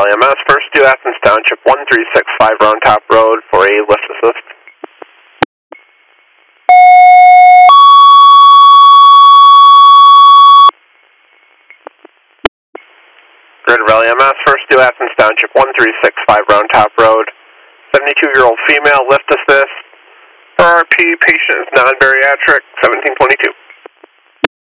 Valley MS, first due Athens Township, 1365 Round Top Road for a lift assist. Greater Valley MS, first due Athens Township, 1365 Round Top Road, 72-year-old female, lift assist. RP patient is non-bariatric, 1722.